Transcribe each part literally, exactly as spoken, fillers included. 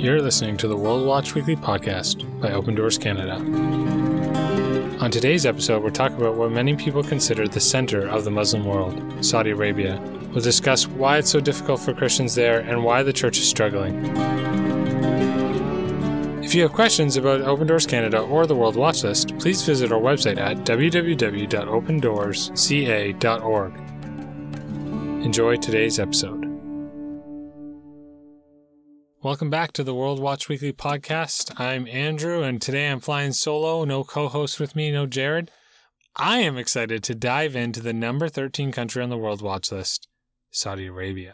You're listening to the World Watch Weekly podcast by Open Doors Canada. On today's episode, we're talking about what many people consider the center of the Muslim world, Saudi Arabia. We'll discuss why it's so difficult for Christians there and why the church is struggling. If you have questions about Open Doors Canada or the World Watch List, please visit our website at w w w dot open doors c a dot org. Enjoy today's episode. Welcome back to the World Watch Weekly podcast. I'm Andrew, and today I'm flying solo. No co-host with me, no Jared. I am excited to dive into the number thirteen country on the World Watch List, Saudi Arabia.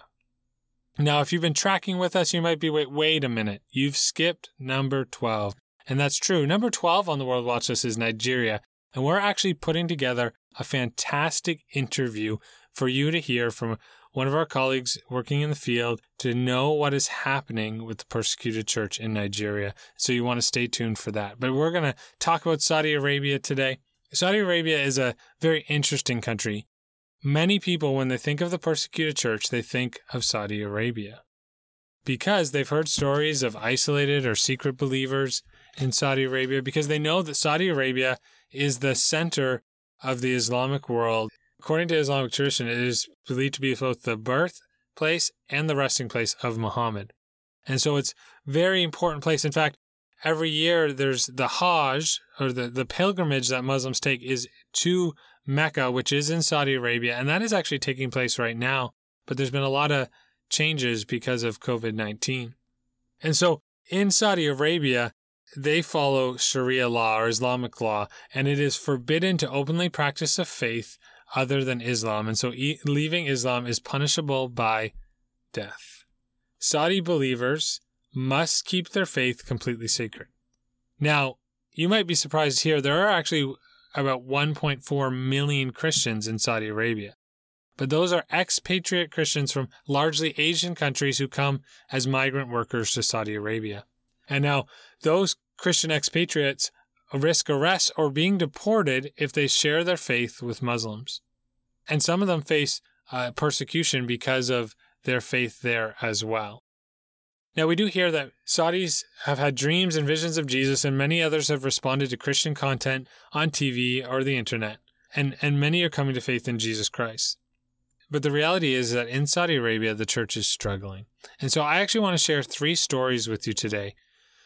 Now, if you've been tracking with us, you might be, wait, wait a minute. You've skipped number twelve. And that's true. Number twelve on the World Watch List is Nigeria, and we're actually putting together a fantastic interview for you to hear from one of our colleagues working in the field to know what is happening with the persecuted church in Nigeria. So you want to stay tuned for that. But we're going to talk about Saudi Arabia today. Saudi Arabia is a very interesting country. Many people, when they think of the persecuted church, they think of Saudi Arabia because they've heard stories of isolated or secret believers in Saudi Arabia, because they know that Saudi Arabia is the center of the Islamic world. According to Islamic tradition, it is believed to be both the birthplace and the resting place of Muhammad. And so it's a very important place. In fact, every year there's the Hajj, or the, the pilgrimage that Muslims take, is to Mecca, which is in Saudi Arabia. And that is actually taking place right now. But there's been a lot of changes because of covid nineteen. And so in Saudi Arabia, they follow Sharia law or Islamic law, and it is forbidden to openly practice a faith other than Islam, and so e- leaving Islam is punishable by death. Saudi believers must keep their faith completely sacred. Now, you might be surprised here, there are actually about one point four million Christians in Saudi Arabia, but those are expatriate Christians from largely Asian countries who come as migrant workers to Saudi Arabia. And now, those Christian expatriates risk arrest or being deported if they share their faith with Muslims. And some of them face uh, persecution because of their faith there as well. Now, we do hear that Saudis have had dreams and visions of Jesus, and many others have responded to Christian content on T V or the internet, and, and many are coming to faith in Jesus Christ. But the reality is that in Saudi Arabia, the church is struggling. And so I actually want to share three stories with you today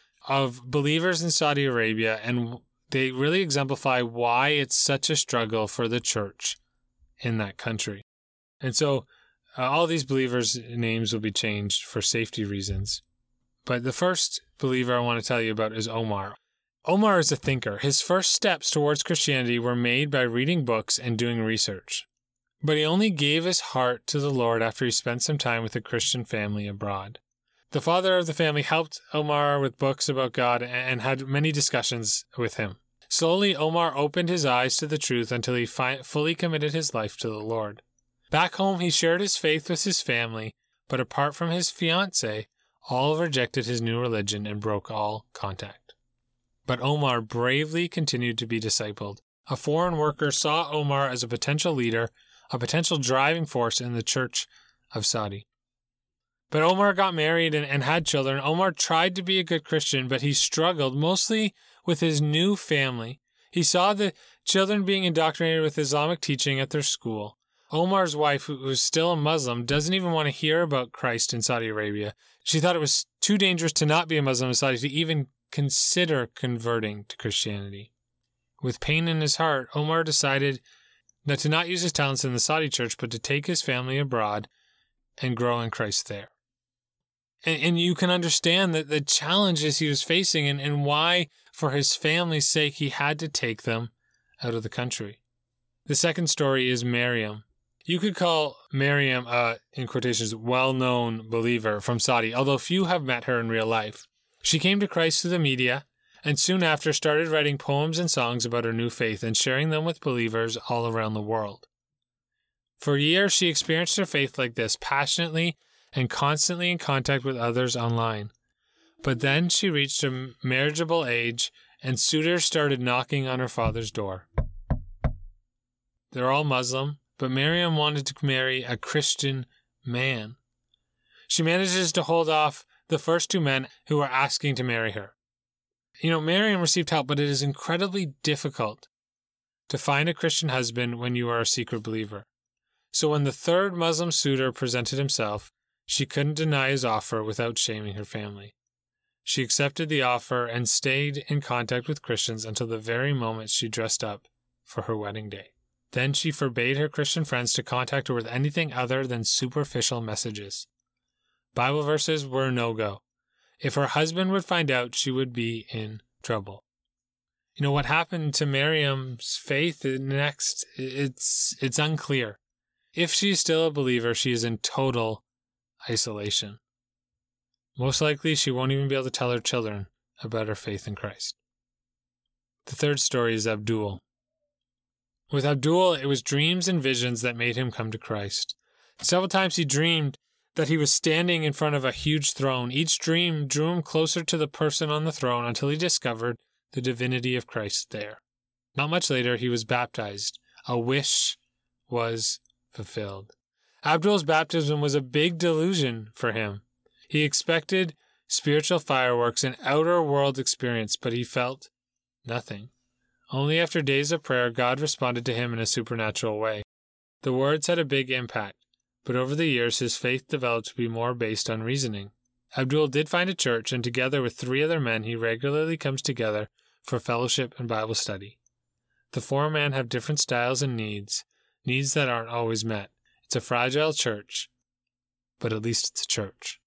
of believers in Saudi Arabia, and they really exemplify why it's such a struggle for the church in that country. And so uh, all these believers' names will be changed for safety reasons. But the first believer I want to tell you about is Omar. Omar is a thinker. His first steps towards Christianity were made by reading books and doing research. But he only gave his heart to the Lord after he spent some time with a Christian family abroad. The father of the family helped Omar with books about God and had many discussions with him. Slowly, Omar opened his eyes to the truth until he fi- fully committed his life to the Lord. Back home, he shared his faith with his family, but apart from his fiancée, all rejected his new religion and broke all contact. But Omar bravely continued to be discipled. A foreign worker saw Omar as a potential leader, a potential driving force in the Church of Saudi. But Omar got married and, and had children. Omar tried to be a good Christian, but he struggled mostly with his new family. He saw the children being indoctrinated with Islamic teaching at their school. Omar's wife, who was still a Muslim, doesn't even want to hear about Christ in Saudi Arabia. She thought it was too dangerous to not be a Muslim in Saudi to even consider converting to Christianity. With pain in his heart, Omar decided that to not use his talents in the Saudi church, but to take his family abroad and grow in Christ there. And, and you can understand that the challenges he was facing and, and why, for his family's sake, he had to take them out of the country. The second story is Miriam. You could call Miriam a, in quotations, well-known believer from Saudi, although few have met her in real life. She came to Christ through the media, and soon after started writing poems and songs about her new faith and sharing them with believers all around the world. For years, she experienced her faith like this, passionately and constantly in contact with others online. But then she reached a marriageable age, and suitors started knocking on her father's door. They're all Muslim, but Miriam wanted to marry a Christian man. She manages to hold off the first two men who were asking to marry her. You know, Miriam received help, but it is incredibly difficult to find a Christian husband when you are a secret believer. So when the third Muslim suitor presented himself, she couldn't deny his offer without shaming her family. She accepted the offer and stayed in contact with Christians until the very moment she dressed up for her wedding day. Then she forbade her Christian friends to contact her with anything other than superficial messages. Bible verses were a no-go. If her husband would find out, she would be in trouble. You know, what happened to Miriam's faith next, it's it's unclear. If she's still a believer, she is in total isolation. Most likely, she won't even be able to tell her children about her faith in Christ. The third story is Abdul. With Abdul, it was dreams and visions that made him come to Christ. Several times he dreamed that he was standing in front of a huge throne. Each dream drew him closer to the person on the throne until he discovered the divinity of Christ there. Not much later, he was baptized. A wish was fulfilled. Abdul's baptism was a big delusion for him. He expected spiritual fireworks and outer world experience, but he felt nothing. Only after days of prayer, God responded to him in a supernatural way. The words had a big impact, but over the years, his faith developed to be more based on reasoning. Abdul did find a church, and together with three other men, he regularly comes together for fellowship and Bible study. The four men have different styles and needs, needs that aren't always met. It's a fragile church, but at least it's a church.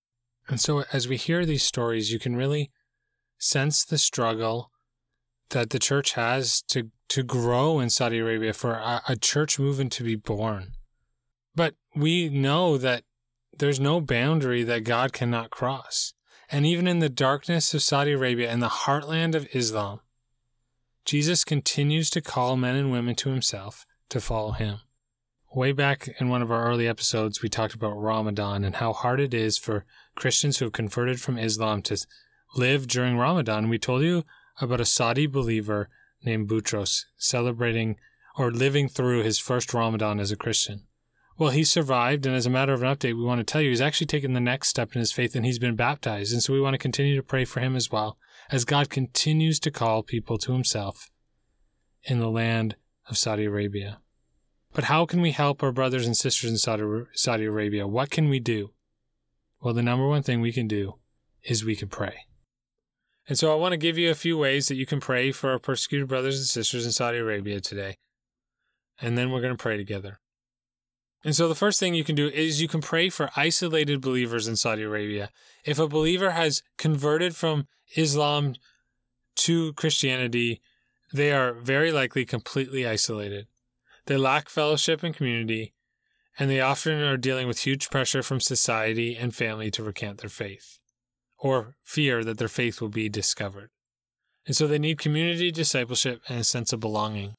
And so as we hear these stories, you can really sense the struggle that the church has to, to grow in Saudi Arabia, for a, a church movement to be born. But we know that there's no boundary that God cannot cross. And even in the darkness of Saudi Arabia, in the heartland of Islam, Jesus continues to call men and women to himself to follow him. Way back in one of our early episodes, we talked about Ramadan and how hard it is for Christians who have converted from Islam to live during Ramadan. We told you about a Saudi believer named Boutros celebrating or living through his first Ramadan as a Christian. Well, he survived, and as a matter of an update, we want to tell you he's actually taken the next step in his faith, and he's been baptized. And so we want to continue to pray for him as well, as God continues to call people to himself in the land of Saudi Arabia. But how can we help our brothers and sisters in Saudi, Saudi Arabia? What can we do? Well, the number one thing we can do is we can pray. And so I want to give you a few ways that you can pray for our persecuted brothers and sisters in Saudi Arabia today. And then we're going to pray together. And so the first thing you can do is you can pray for isolated believers in Saudi Arabia. If a believer has converted from Islam to Christianity, they are very likely completely isolated. They lack fellowship and community, and they often are dealing with huge pressure from society and family to recant their faith, or fear that their faith will be discovered. And so they need community, discipleship, and a sense of belonging.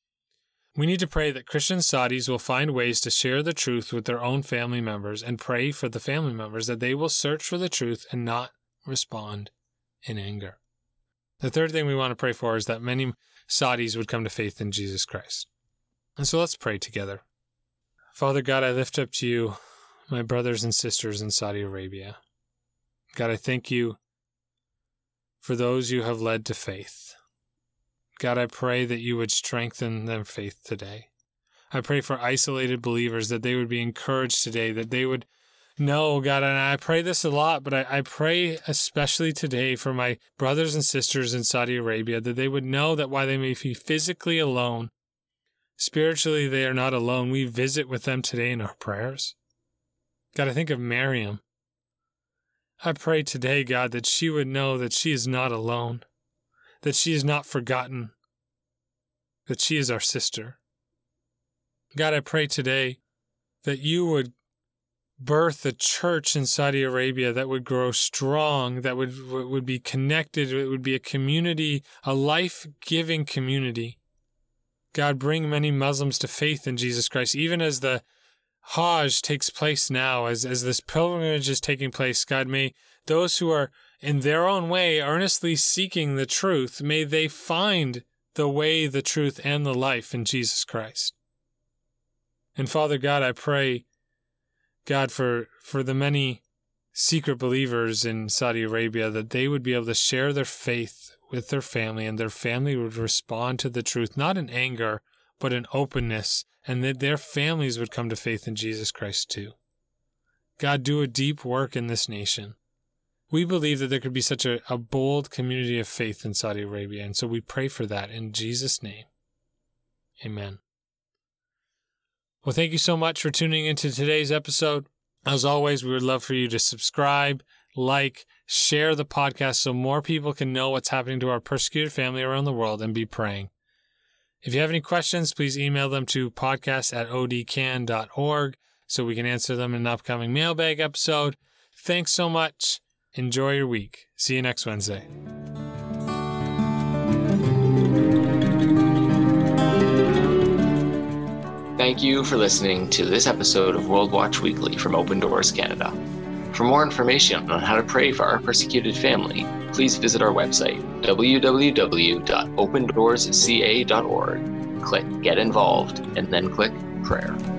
We need to pray that Christian Saudis will find ways to share the truth with their own family members, and pray for the family members that they will search for the truth and not respond in anger. The third thing we want to pray for is that many Saudis would come to faith in Jesus Christ. And so let's pray together. Father God, I lift up to you my brothers and sisters in Saudi Arabia. God, I thank you for those you have led to faith. God, I pray that you would strengthen their faith today. I pray for isolated believers that they would be encouraged today, that they would know, God, and I pray this a lot, but I, I pray especially today for my brothers and sisters in Saudi Arabia, that they would know that while they may be physically alone, spiritually they are not alone. We visit with them today in our prayers. God, I think of Miriam. I pray today, God, that she would know that she is not alone, that she is not forgotten, that she is our sister. God, I pray today that you would birth a church in Saudi Arabia that would grow strong, that would would be connected, it would be a community, a life-giving community. God, bring many Muslims to faith in Jesus Christ, even as the Hajj takes place now, as, as this pilgrimage is taking place. God, may those who are in their own way earnestly seeking the truth, may they find the way, the truth, and the life in Jesus Christ. And Father God, I pray, God, for, for the many secret believers in Saudi Arabia, that they would be able to share their faith with their family, and their family would respond to the truth, not in anger, but in openness, and that their families would come to faith in Jesus Christ too. God, do a deep work in this nation. We believe that there could be such a, a bold community of faith in Saudi Arabia, and so we pray for that in Jesus' name. Amen. Well, thank you so much for tuning into today's episode. As always, we would love for you to subscribe, like, share the podcast so more people can know what's happening to our persecuted family around the world and be praying. If you have any questions, please email them to podcast at o d can dot org so we can answer them in an upcoming mailbag episode. Thanks so much. Enjoy your week. See you next Wednesday. Thank you for listening to this episode of World Watch Weekly from Open Doors Canada. For more information on how to pray for our persecuted family, please visit our website, w w w dot open doors c a dot org. Click Get Involved, and then click Prayer.